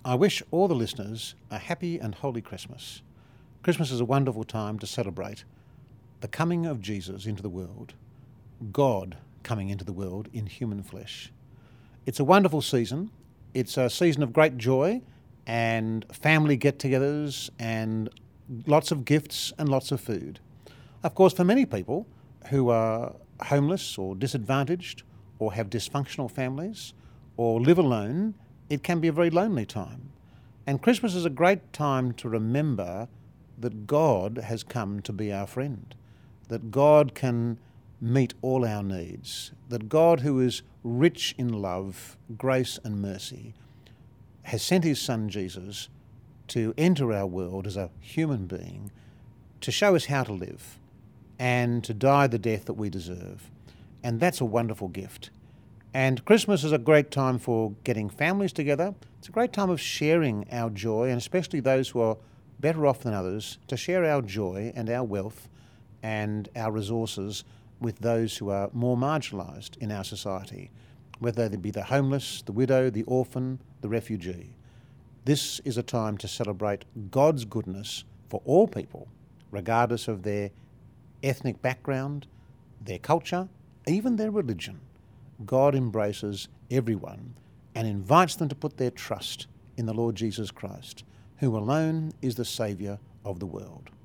I wish all the listeners a happy and holy Christmas. Christmas is a wonderful time to celebrate the coming of Jesus into the world, God coming into the world in human flesh. It's a wonderful season. It's a season of great joy and family get-togethers and lots of gifts and lots of food. Of course, for many people who are homeless or disadvantaged or have dysfunctional families or live alone, it can be a very lonely time. And Christmas is a great time to remember that God has come to be our friend, that God can meet all our needs, that God, who is rich in love, grace and mercy, has sent his son Jesus to enter our world as a human being, to show us how to live and to die the death that we deserve. And that's a wonderful gift. And Christmas is a great time for getting families together. It's a great time of sharing our joy, and especially those who are better off than others, to share our joy and our wealth and our resources with those who are more marginalised in our society, whether they be the homeless, the widow, the orphan, the refugee. This is a time to celebrate God's goodness for all people, regardless of their ethnic background, their culture, even their religion. God embraces everyone and invites them to put their trust in the Lord Jesus Christ, who alone is the Saviour of the world.